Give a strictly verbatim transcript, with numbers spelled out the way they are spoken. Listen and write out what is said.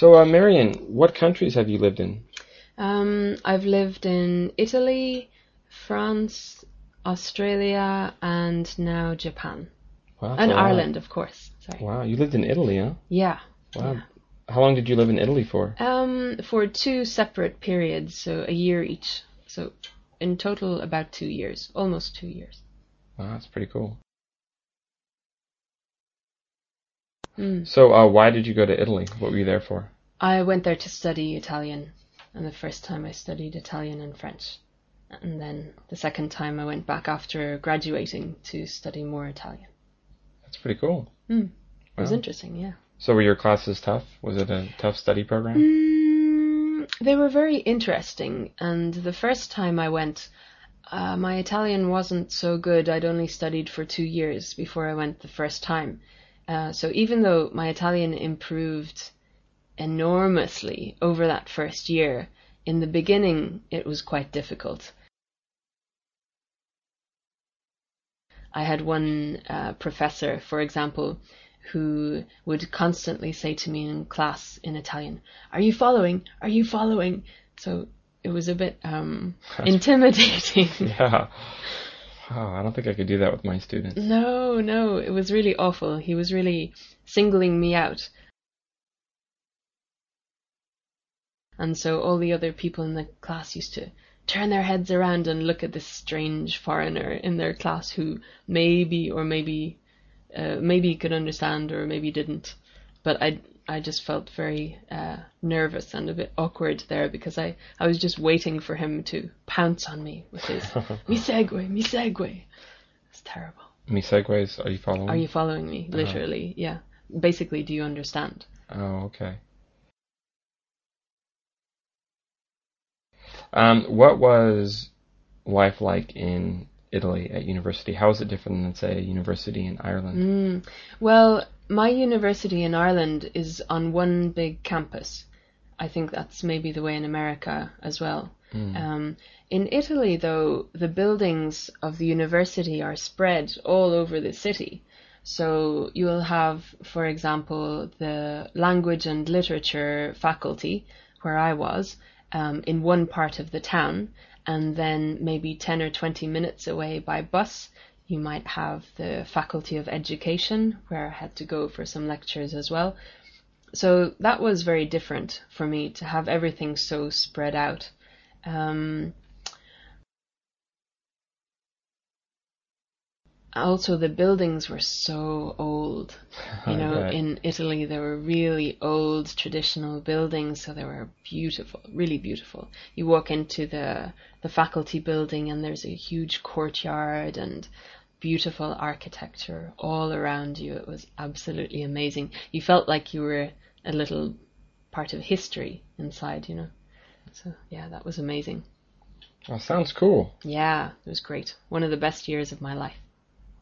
So, uh, Marion, what countries have you lived in? Um, I've lived in Italy, France, Australia, and now Japan. Wow, that's And a lot. Ireland, of course. Sorry. Wow, you lived in Italy, huh? Yeah, Wow. yeah. How long did you live in Italy for? Um, for two separate periods, so a year each. So in total, about two years, almost two years. Wow, that's pretty cool. Mm. So, uh, why did you go to Italy? What were you there for? I went there to study Italian, and the first time I studied Italian and French. And then the second time I went back after graduating to study more Italian. That's pretty cool. Mm. It was Wow. interesting, yeah. So, were your classes tough? Was it a tough study program? Mm, they were very interesting, and the first time I went, uh, my Italian wasn't so good. I'd only studied for two years before I went the first time. Uh, so even though my Italian improved enormously over that first year, in the beginning it was quite difficult. I had one uh, professor, for example, who would constantly say to me in class in Italian, "Are you following? Are you following?" So it was a bit um, intimidating. Yeah. Oh, I don't think I could do that with my students. No, no, it was really awful. He was really singling me out. And so all the other people in the class used to turn their heads around and look at this strange foreigner in their class who maybe or maybe uh, maybe could understand or maybe didn't. But I I just felt very uh, nervous and a bit awkward there because I, I was just waiting for him to pounce on me with his mi segue, mi segue. It's terrible. Me segues, are you following? Are you following me? Literally, uh-huh. Yeah. Basically, do you understand? Oh, okay. Um, what was life like in Italy at university? How is it different than, say, a university in Ireland? Mm. Well, my university in Ireland is on one big campus. I think that's maybe the way in America as well. Mm. Um, in Italy, though, the buildings of the university are spread all over the city. So you will have, for example, the language and literature faculty, where I was, um, in one part of the town, and then maybe ten or twenty minutes away by bus, you might have the Faculty of Education, where I had to go for some lectures as well. So that was very different for me to have everything so spread out. Um, also, the buildings were so old. You know, in Italy, there were really old traditional buildings, so they were beautiful, really beautiful. You walk into the the faculty building, and there's a huge courtyard and beautiful architecture all around you. It was absolutely amazing. You felt like you were a little part of history inside, you know. So, yeah, that was amazing. Well, sounds cool. Yeah, it was great. One of the best years of my life.